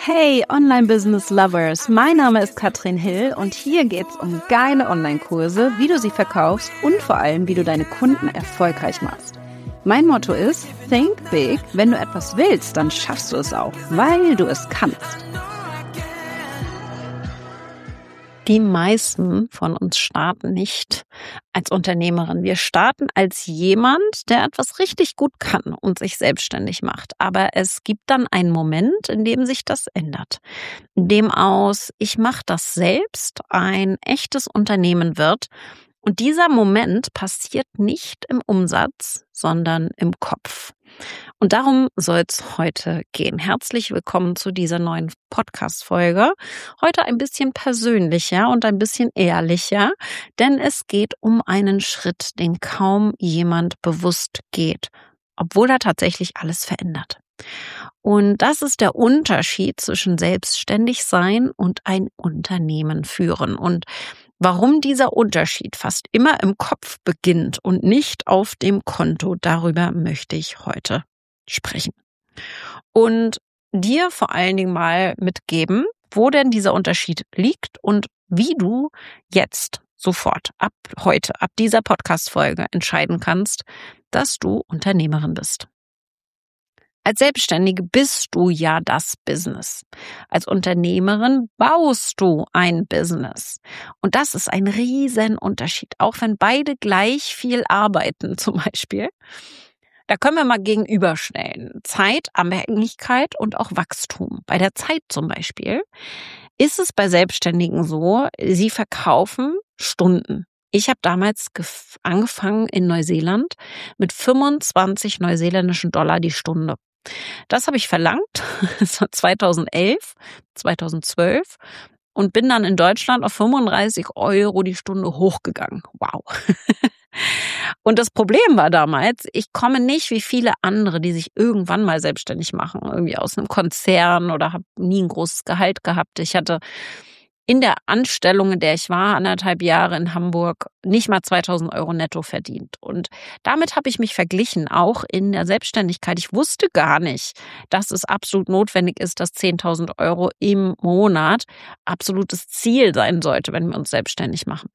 Hey Online-Business-Lovers, mein Name ist Katrin Hill und hier geht's um geile Online-Kurse, wie du sie verkaufst und vor allem, wie du deine Kunden erfolgreich machst. Mein Motto ist, think big, wenn du etwas willst, dann schaffst du es auch, weil du es kannst. Die meisten von uns starten nicht als Unternehmerin. Wir starten als jemand, der etwas richtig gut kann und sich selbstständig macht. Aber es gibt dann einen Moment, in dem sich das ändert. In dem aus, ich mache das selbst, ein echtes Unternehmen wird. Und dieser Moment passiert nicht im Umsatz, sondern im Kopf. Und darum soll es heute gehen. Herzlich willkommen zu dieser neuen Podcast-Folge. Heute ein bisschen persönlicher und ein bisschen ehrlicher, denn es geht um einen Schritt, den kaum jemand bewusst geht, obwohl er tatsächlich alles verändert. Und das ist der Unterschied zwischen selbstständig sein und ein Unternehmen führen. Und warum dieser Unterschied fast immer im Kopf beginnt und nicht auf dem Konto, darüber möchte ich heute sprechen. Und dir vor allen Dingen mal mitgeben, wo denn dieser Unterschied liegt und wie du jetzt sofort, ab heute, ab dieser Podcast-Folge entscheiden kannst, dass du Unternehmerin bist. Als Selbstständige bist du ja das Business. Als Unternehmerin baust du ein Business. Und das ist ein Riesenunterschied, auch wenn beide gleich viel arbeiten zum Beispiel. Da können wir mal gegenüberstellen. Zeitabhängigkeit und auch Wachstum. Bei der Zeit zum Beispiel ist es bei Selbstständigen so, sie verkaufen Stunden. Ich habe damals angefangen in Neuseeland mit 25 neuseeländischen Dollar die Stunde. Das habe ich verlangt, das war 2011, 2012 und bin dann in Deutschland auf 35 € die Stunde hochgegangen. Wow. Und das Problem war damals, ich komme nicht wie viele andere, die sich irgendwann mal selbstständig machen, irgendwie aus einem Konzern oder habe nie ein großes Gehalt gehabt. Ich hatte in der Anstellung, in der ich war, 1,5 Jahre in Hamburg, nicht mal 2.000 € netto verdient. Und damit habe ich mich verglichen, auch in der Selbstständigkeit. Ich wusste gar nicht, dass es absolut notwendig ist, dass 10.000 € im Monat absolutes Ziel sein sollte, wenn wir uns selbstständig machen.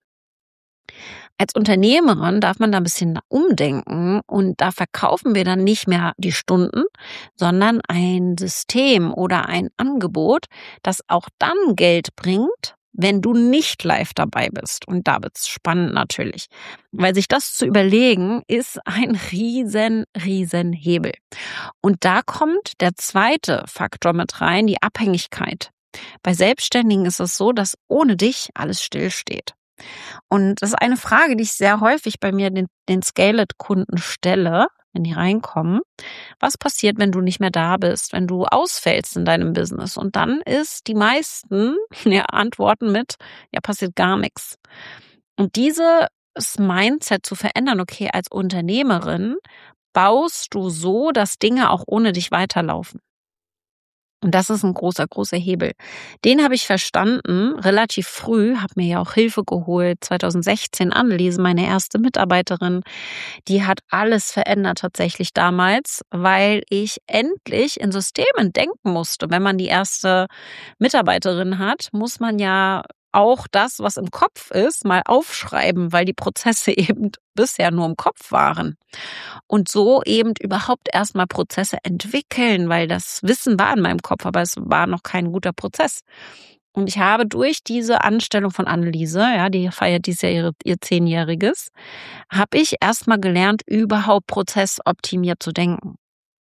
Als Unternehmerin darf man da ein bisschen umdenken und da verkaufen wir dann nicht mehr die Stunden, sondern ein System oder ein Angebot, das auch dann Geld bringt, wenn du nicht live dabei bist. Und da wird's spannend natürlich, weil sich das zu überlegen, ist ein riesen Hebel. Und da kommt der zweite Faktor mit rein, die Abhängigkeit. Bei Selbstständigen ist es so, dass ohne dich alles stillsteht. Und das ist eine Frage, die ich sehr häufig bei mir den Scale-It-Kunden stelle, wenn die reinkommen. Was passiert, wenn du nicht mehr da bist, wenn du ausfällst in deinem Business? Und dann ist die meisten antworten mit, passiert gar nichts. Und dieses Mindset zu verändern, okay, als Unternehmerin baust du so, dass Dinge auch ohne dich weiterlaufen. Und das ist ein großer Hebel. Den habe ich verstanden relativ früh, habe mir ja auch Hilfe geholt. 2016 Anneliese, meine erste Mitarbeiterin, die hat alles verändert tatsächlich damals, weil ich endlich in Systemen denken musste. Wenn man die erste Mitarbeiterin hat, muss man ja auch das, was im Kopf ist, mal aufschreiben, weil die Prozesse eben bisher nur im Kopf waren. Und so eben überhaupt erstmal Prozesse entwickeln, weil das Wissen war in meinem Kopf, aber es war noch kein guter Prozess. Und ich habe durch diese Anstellung von Anneliese, die feiert dieses Jahr ihr 10-jähriges, habe ich erstmal gelernt, überhaupt prozessoptimiert zu denken.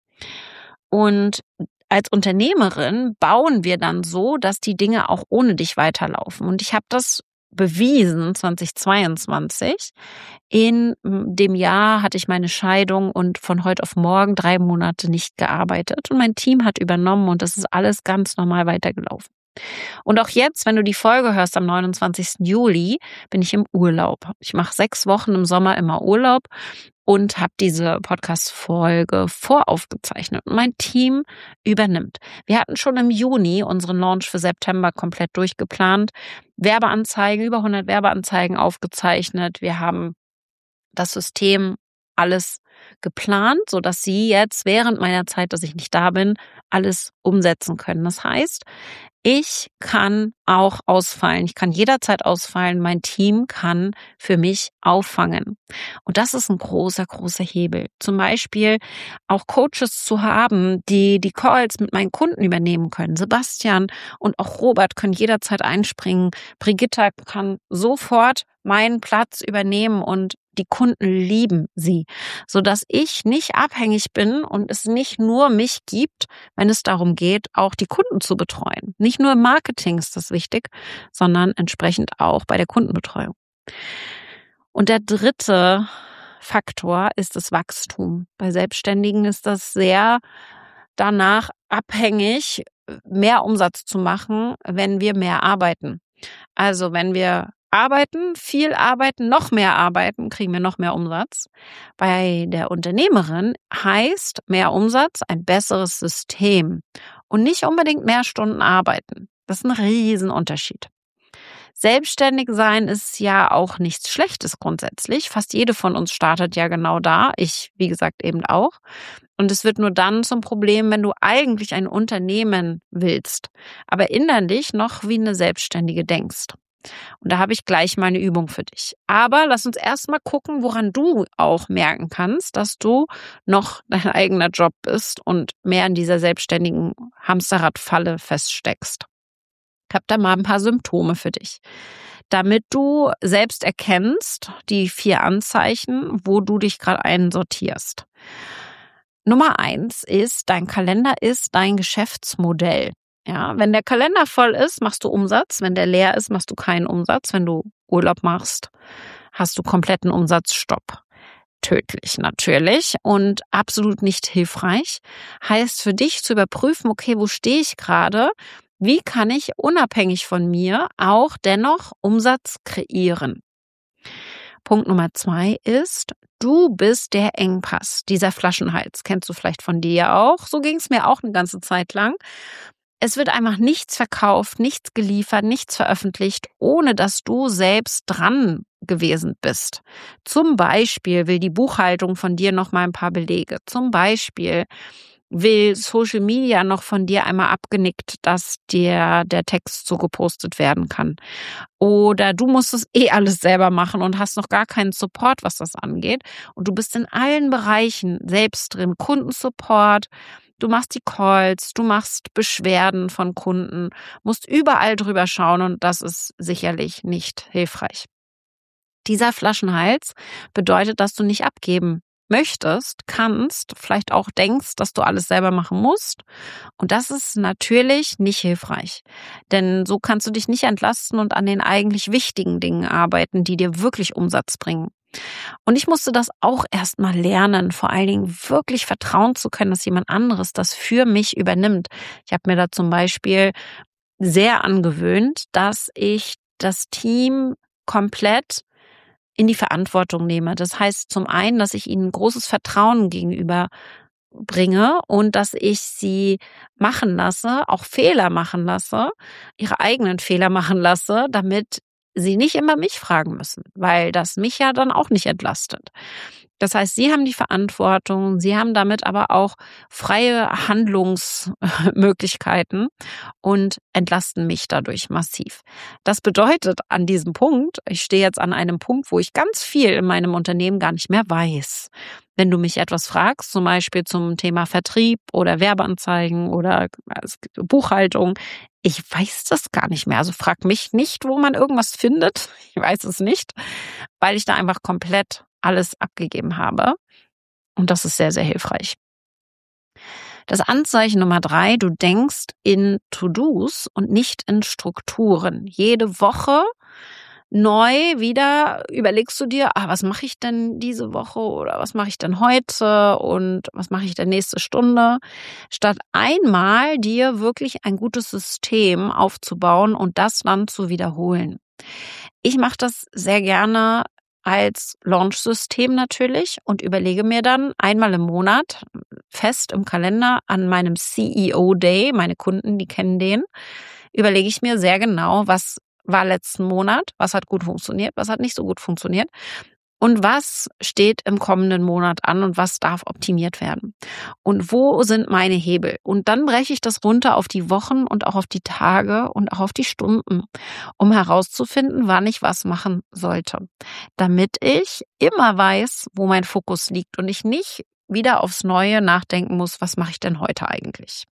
Und als Unternehmerin bauen wir dann so, dass die Dinge auch ohne dich weiterlaufen. Und ich habe das bewiesen 2022. In dem Jahr hatte ich meine Scheidung und von heute auf morgen 3 Monate nicht gearbeitet. Und mein Team hat übernommen und das ist alles ganz normal weitergelaufen. Und auch jetzt, wenn du die Folge hörst am 29. Juli, bin ich im Urlaub. Ich mache 6 Wochen im Sommer immer Urlaub und habe diese Podcast-Folge voraufgezeichnet und mein Team übernimmt. Wir hatten schon im Juni unseren Launch für September komplett durchgeplant, Werbeanzeigen, über 100 Werbeanzeigen aufgezeichnet. Wir haben das System alles geplant, sodass sie jetzt während meiner Zeit, dass ich nicht da bin, alles umsetzen können. Das heißt, ich kann auch ausfallen. Ich kann jederzeit ausfallen. Mein Team kann für mich auffangen. Und das ist ein großer, großer Hebel. Zum Beispiel auch Coaches zu haben, die die Calls mit meinen Kunden übernehmen können. Sebastian und auch Robert können jederzeit einspringen. Brigitta kann sofort meinen Platz übernehmen und die Kunden lieben sie, sodass ich nicht abhängig bin und es nicht nur mich gibt, wenn es darum geht, auch die Kunden zu betreuen. Nicht nur im Marketing ist das wichtig, sondern entsprechend auch bei der Kundenbetreuung. Und der dritte Faktor ist das Wachstum. Bei Selbstständigen ist das sehr danach abhängig, mehr Umsatz zu machen, wenn wir mehr arbeiten. Also wenn wir arbeiten, viel arbeiten, noch mehr arbeiten, kriegen wir noch mehr Umsatz. Bei der Unternehmerin heißt mehr Umsatz ein besseres System und nicht unbedingt mehr Stunden arbeiten. Das ist ein Riesenunterschied. Selbstständig sein ist ja auch nichts Schlechtes grundsätzlich. Fast jede von uns startet ja genau da. Ich, wie gesagt, eben auch. Und es wird nur dann zum Problem, wenn du eigentlich ein Unternehmen willst, aber innerlich noch wie eine Selbstständige denkst. Und da habe ich gleich mal eine Übung für dich. Aber lass uns erst mal gucken, woran du auch merken kannst, dass du noch dein eigener Job bist und mehr in dieser selbstständigen Hamsterradfalle feststeckst. Ich habe da mal ein paar Symptome für dich, damit du selbst erkennst, die 4 Anzeichen, wo du dich gerade einsortierst. Nummer 1 ist, dein Kalender ist dein Geschäftsmodell. Ja, wenn der Kalender voll ist, machst du Umsatz. Wenn der leer ist, machst du keinen Umsatz. Wenn du Urlaub machst, hast du kompletten Umsatzstopp. Tödlich natürlich und absolut nicht hilfreich. Heißt für dich zu überprüfen, okay, wo stehe ich gerade? Wie kann ich unabhängig von mir auch dennoch Umsatz kreieren? Punkt Nummer 2 ist, du bist der Engpass, dieser Flaschenhals. Kennst du vielleicht von dir auch? So ging es mir auch eine ganze Zeit lang. Es wird einfach nichts verkauft, nichts geliefert, nichts veröffentlicht, ohne dass du selbst dran gewesen bist. Zum Beispiel will die Buchhaltung von dir noch mal ein paar Belege. Zum Beispiel will Social Media noch von dir einmal abgenickt, dass dir der Text so gepostet werden kann. Oder du musst es alles selber machen und hast noch gar keinen Support, was das angeht. Und du bist in allen Bereichen selbst drin. Kundensupport, du machst die Calls, du machst Beschwerden von Kunden, musst überall drüber schauen und das ist sicherlich nicht hilfreich. Dieser Flaschenhals bedeutet, dass du nicht abgeben möchtest, kannst, vielleicht auch denkst, dass du alles selber machen musst. Und das ist natürlich nicht hilfreich. Denn so kannst du dich nicht entlasten und an den eigentlich wichtigen Dingen arbeiten, die dir wirklich Umsatz bringen. Und ich musste das auch erst mal lernen, vor allen Dingen wirklich vertrauen zu können, dass jemand anderes das für mich übernimmt. Ich habe mir da zum Beispiel sehr angewöhnt, dass ich das Team komplett in die Verantwortung nehme. Das heißt zum einen, dass ich ihnen großes Vertrauen gegenüber bringe und dass ich sie machen lasse, auch Fehler machen lasse, ihre eigenen Fehler machen lasse, damit sie nicht immer mich fragen müssen, weil das mich ja dann auch nicht entlastet. Das heißt, sie haben die Verantwortung, sie haben damit aber auch freie Handlungsmöglichkeiten und entlasten mich dadurch massiv. Das bedeutet an diesem Punkt, ich stehe jetzt an einem Punkt, wo ich ganz viel in meinem Unternehmen gar nicht mehr weiß. Wenn du mich etwas fragst, zum Beispiel zum Thema Vertrieb oder Werbeanzeigen oder Buchhaltung, ich weiß das gar nicht mehr. Also frag mich nicht, wo man irgendwas findet. Ich weiß es nicht, weil ich da einfach komplett alles abgegeben habe. Und das ist sehr, sehr hilfreich. Das Anzeichen Nummer 3, du denkst in To-Dos und nicht in Strukturen. Jede Woche neu wieder überlegst du dir, was mache ich denn diese Woche oder was mache ich denn heute und was mache ich denn nächste Stunde, statt einmal dir wirklich ein gutes System aufzubauen und das dann zu wiederholen. Ich mache das sehr gerne als Launch-System natürlich und überlege mir dann einmal im Monat fest im Kalender an meinem CEO-Day, meine Kunden, die kennen den, überlege ich mir sehr genau, was war letzten Monat, was hat gut funktioniert, was hat nicht so gut funktioniert Und was steht im kommenden Monat an und was darf optimiert werden? Und wo sind meine Hebel? Und dann breche ich das runter auf die Wochen und auch auf die Tage und auch auf die Stunden, um herauszufinden, wann ich was machen sollte, damit ich immer weiß, wo mein Fokus liegt und ich nicht wieder aufs Neue nachdenken muss, was mache ich denn heute eigentlich?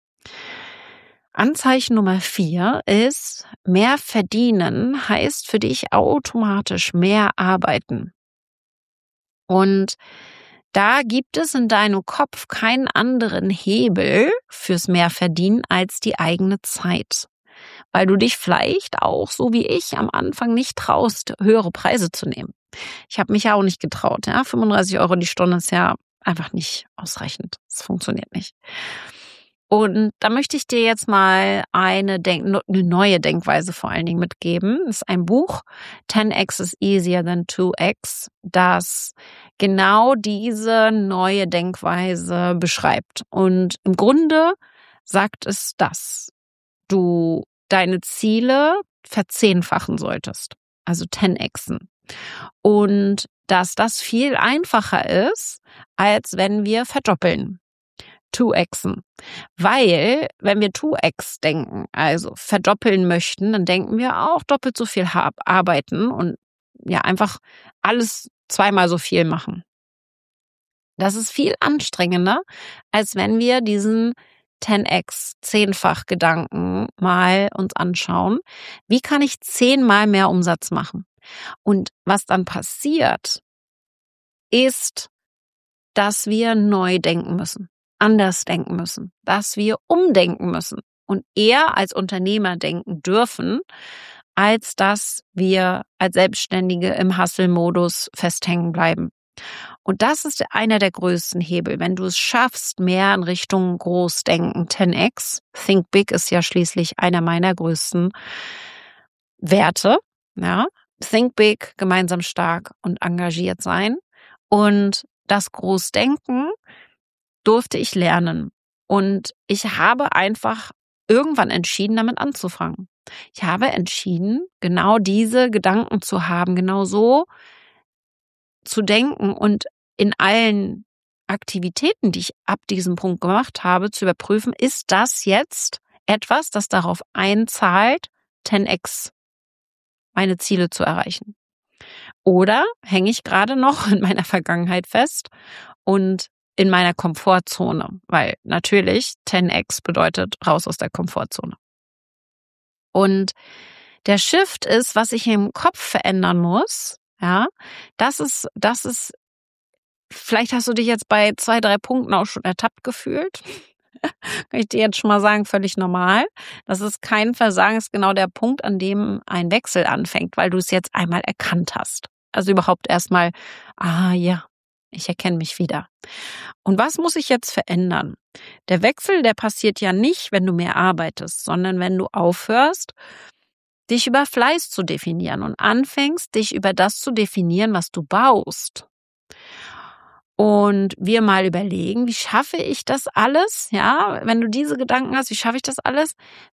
Anzeichen Nummer 4 ist, mehr verdienen heißt für dich automatisch mehr arbeiten. Und da gibt es in deinem Kopf keinen anderen Hebel fürs Mehrverdienen als die eigene Zeit. Weil du dich vielleicht auch, so wie ich, am Anfang nicht traust, höhere Preise zu nehmen. Ich habe mich ja auch nicht getraut. Ja? 35 € die Stunde ist ja einfach nicht ausreichend. Das funktioniert nicht. Und da möchte ich dir jetzt mal eine neue Denkweise vor allen Dingen mitgeben. Das ist ein Buch, 10x is easier than 2x, das genau diese neue Denkweise beschreibt. Und im Grunde sagt es, dass du deine Ziele verzehnfachen solltest, also 10xen. Und dass das viel einfacher ist, als wenn wir verdoppeln. 2xen. Weil, wenn wir 2x denken, also verdoppeln möchten, dann denken wir auch doppelt so viel arbeiten und ja, einfach alles zweimal so viel machen. Das ist viel anstrengender, als wenn wir diesen 10x, 10-fach Gedanken mal uns anschauen. Wie kann ich 10-mal mehr Umsatz machen? Und was dann passiert, ist, dass wir neu denken müssen, anders denken müssen, dass wir umdenken müssen und eher als Unternehmer denken dürfen, als dass wir als Selbstständige im Hustle-Modus festhängen bleiben. Und das ist einer der größten Hebel. Wenn du es schaffst, mehr in Richtung Großdenken, 10x, Think Big ist ja schließlich einer meiner größten Werte, ja. Think Big, gemeinsam stark und engagiert sein. Und das Großdenken durfte ich lernen. Und ich habe einfach irgendwann entschieden, damit anzufangen. Ich habe entschieden, genau diese Gedanken zu haben, genau so zu denken und in allen Aktivitäten, die ich ab diesem Punkt gemacht habe, zu überprüfen, ist das jetzt etwas, das darauf einzahlt, 10x meine Ziele zu erreichen? Oder hänge ich gerade noch in meiner Vergangenheit fest und in meiner Komfortzone? Weil natürlich 10x bedeutet raus aus der Komfortzone. Und der Shift ist, was ich im Kopf verändern muss. Ja, das ist, vielleicht hast du dich jetzt bei 2, 3 Punkten auch schon ertappt gefühlt. Kann ich dir jetzt schon mal sagen, völlig normal. Das ist kein Versagen, ist genau der Punkt, an dem ein Wechsel anfängt, weil du es jetzt einmal erkannt hast. Also überhaupt erstmal, ja, ich erkenne mich wieder. Und was muss ich jetzt verändern? Der Wechsel, der passiert ja nicht, wenn du mehr arbeitest, sondern wenn du aufhörst, dich über Fleiß zu definieren und anfängst, dich über das zu definieren, was du baust. Und wir mal überlegen, wie schaffe ich das alles? Ja, wenn du diese Gedanken hast, wie schaffe ich das alles?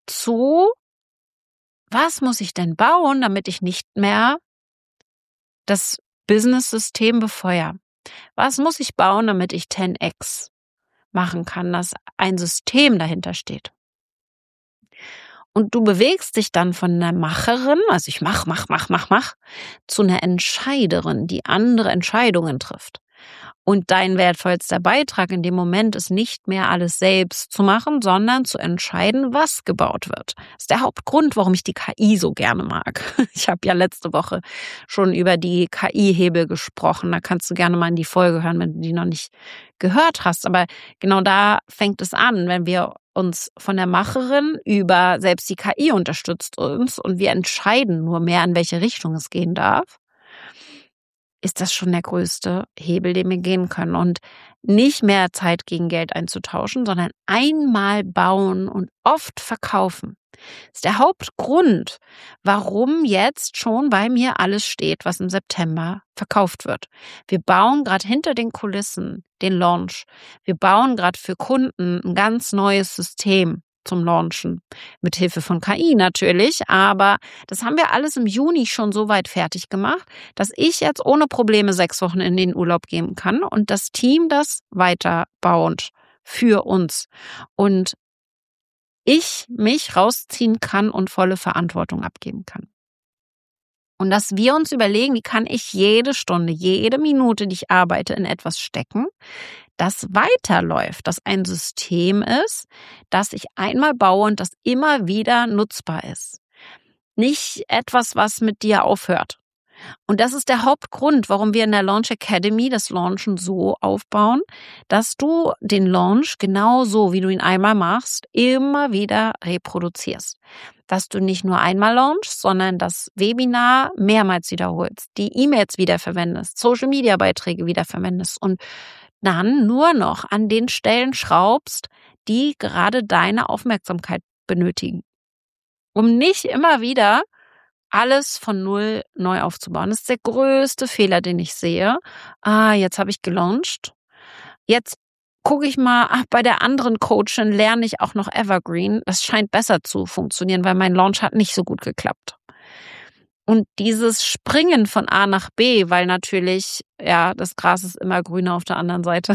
Was muss ich denn bauen, damit ich nicht mehr das Business-System befeuere? Was muss ich bauen, damit ich 10x machen kann, dass ein System dahinter steht? Und du bewegst dich dann von einer Macherin, also ich mach, zu einer Entscheiderin, die andere Entscheidungen trifft. Und dein wertvollster Beitrag in dem Moment ist nicht mehr alles selbst zu machen, sondern zu entscheiden, was gebaut wird. Das ist der Hauptgrund, warum ich die KI so gerne mag. Ich habe ja letzte Woche schon über die KI-Hebel gesprochen. Da kannst du gerne mal in die Folge hören, wenn du die noch nicht gehört hast. Aber genau da fängt es an, wenn wir uns von der Macherin über selbst die KI unterstützt uns und wir entscheiden nur mehr, in welche Richtung es gehen darf, ist das schon der größte Hebel, den wir gehen können. Und nicht mehr Zeit gegen Geld einzutauschen, sondern einmal bauen und oft verkaufen. Das ist der Hauptgrund, warum jetzt schon bei mir alles steht, was im September verkauft wird. Wir bauen gerade hinter den Kulissen den Launch. Wir bauen gerade für Kunden ein ganz neues System. zum Launchen. Mit Hilfe von KI natürlich, aber das haben wir alles im Juni schon so weit fertig gemacht, dass ich jetzt ohne Probleme 6 Wochen in den Urlaub gehen kann und das Team das weiterbaut für uns. Und ich mich rausziehen kann und volle Verantwortung abgeben kann. Und dass wir uns überlegen, wie kann ich jede Stunde, jede Minute, die ich arbeite, in etwas stecken, das weiterläuft, das ein System ist, das ich einmal baue und das immer wieder nutzbar ist. Nicht etwas, was mit dir aufhört. Und das ist der Hauptgrund, warum wir in der Launch Academy das Launchen so aufbauen, dass du den Launch genauso, wie du ihn einmal machst, immer wieder reproduzierst. Dass du nicht nur einmal launchst, sondern das Webinar mehrmals wiederholst, die E-Mails wiederverwendest, Social-Media-Beiträge wiederverwendest und dann nur noch an den Stellen schraubst, die gerade deine Aufmerksamkeit benötigen. Um nicht immer wieder alles von null neu aufzubauen. Das ist der größte Fehler, den ich sehe. Jetzt habe ich gelauncht. Jetzt gucke ich mal, bei der anderen Coachin lerne ich auch noch Evergreen. Das scheint besser zu funktionieren, weil mein Launch hat nicht so gut geklappt. Und dieses Springen von A nach B, weil natürlich, ja, das Gras ist immer grüner auf der anderen Seite.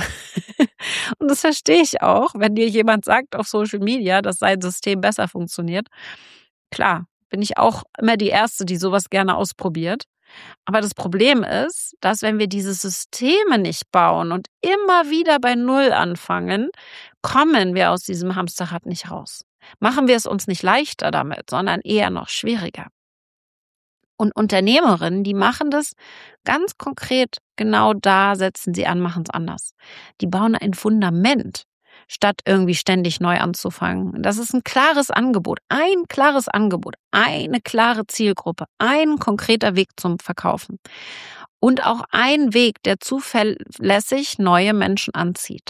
Und das verstehe ich auch, wenn dir jemand sagt auf Social Media, dass sein System besser funktioniert. Klar, bin ich auch immer die Erste, die sowas gerne ausprobiert. Aber das Problem ist, dass wenn wir diese Systeme nicht bauen und immer wieder bei Null anfangen, kommen wir aus diesem Hamsterrad nicht raus. Machen wir es uns nicht leichter damit, sondern eher noch schwieriger. Und Unternehmerinnen, die machen das ganz konkret, genau da setzen sie an, machen es anders. Die bauen ein Fundament, statt irgendwie ständig neu anzufangen. Das ist ein klares Angebot, eine klare Zielgruppe, ein konkreter Weg zum Verkaufen. Und auch ein Weg, der zuverlässig neue Menschen anzieht.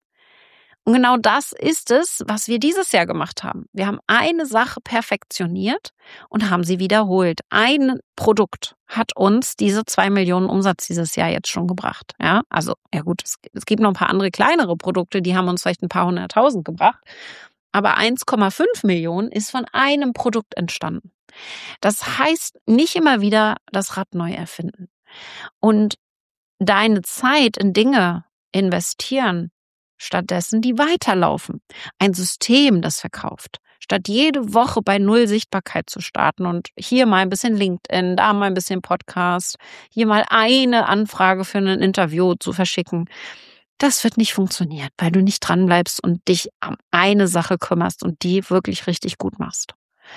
Und genau das ist es, was wir dieses Jahr gemacht haben. Wir haben eine Sache perfektioniert und haben sie wiederholt. Ein Produkt hat uns diese 2 Millionen Umsatz dieses Jahr jetzt schon gebracht. Ja, also, ja gut, es gibt noch ein paar andere kleinere Produkte, die haben uns vielleicht ein paar 100.000 gebracht. Aber 1,5 Millionen ist von einem Produkt entstanden. Das heißt, nicht immer wieder das Rad neu erfinden. Und deine Zeit in Dinge investieren, stattdessen die weiterlaufen. Ein System, das verkauft. Statt jede Woche bei Null Sichtbarkeit zu starten und hier mal ein bisschen LinkedIn, da mal ein bisschen Podcast, hier mal eine Anfrage für ein Interview zu verschicken. Das wird nicht funktionieren, weil du nicht dranbleibst und dich um eine Sache kümmerst und die wirklich richtig gut machst.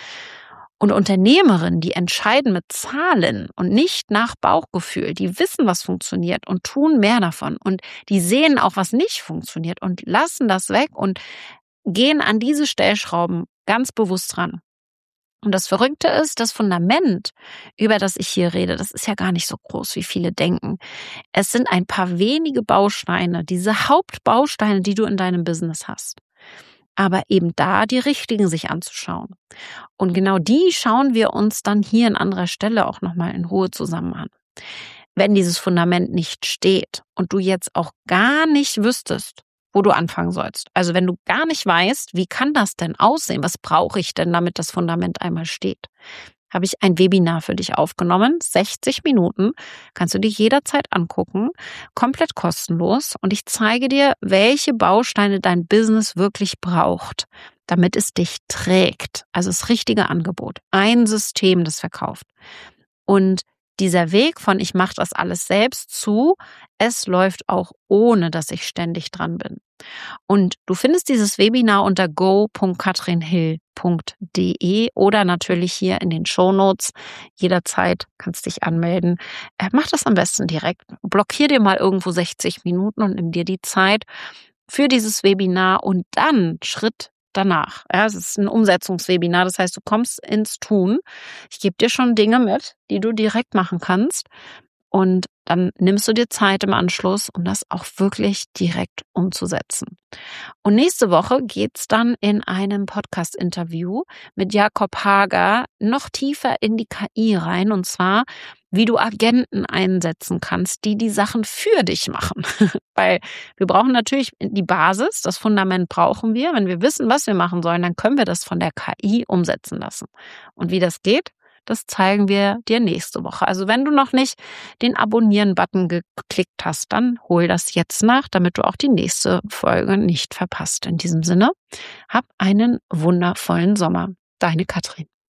Und Unternehmerinnen, die entscheiden mit Zahlen und nicht nach Bauchgefühl, die wissen, was funktioniert und tun mehr davon. Und die sehen auch, was nicht funktioniert und lassen das weg und gehen an diese Stellschrauben ganz bewusst ran. Und das Verrückte ist, das Fundament, über das ich hier rede, das ist ja gar nicht so groß, wie viele denken. Es sind ein paar wenige Bausteine, diese Hauptbausteine, die du in deinem Business hast. Aber eben da die richtigen sich anzuschauen. Und genau die schauen wir uns dann hier an anderer Stelle auch nochmal in Ruhe zusammen an. Wenn dieses Fundament nicht steht und du jetzt auch gar nicht wüsstest, wo du anfangen sollst. Also wenn du gar nicht weißt, wie kann das denn aussehen? Was brauche ich denn, damit das Fundament einmal steht? Habe ich ein Webinar für dich aufgenommen, 60 Minuten, kannst du dir jederzeit angucken, komplett kostenlos und ich zeige dir, welche Bausteine dein Business wirklich braucht, damit es dich trägt. Also das richtige Angebot, ein System, das verkauft. Und dieser Weg von ich mache das alles selbst zu, es läuft auch ohne, dass ich ständig dran bin. Und du findest dieses Webinar unter go.katrinhill.de oder natürlich hier in den Shownotes. Jederzeit kannst dich anmelden. Mach das am besten direkt. Blockier dir mal irgendwo 60 Minuten und nimm dir die Zeit für dieses Webinar und dann Schritt danach. Ja, es ist ein Umsetzungswebinar, das heißt, du kommst ins Tun. Ich gebe dir schon Dinge mit, die du direkt machen kannst. Und dann nimmst du dir Zeit im Anschluss, um das auch wirklich direkt umzusetzen. Und nächste Woche geht's dann in einem Podcast-Interview mit Jakob Hager noch tiefer in die KI rein. Und zwar, wie du Agenten einsetzen kannst, die Sachen für dich machen. Weil wir brauchen natürlich die Basis, das Fundament brauchen wir. Wenn wir wissen, was wir machen sollen, dann können wir das von der KI umsetzen lassen. Und wie das geht, das zeigen wir dir nächste Woche. Also wenn du noch nicht den Abonnieren-Button geklickt hast, dann hol das jetzt nach, damit du auch die nächste Folge nicht verpasst. In diesem Sinne, hab einen wundervollen Sommer. Deine Katrin.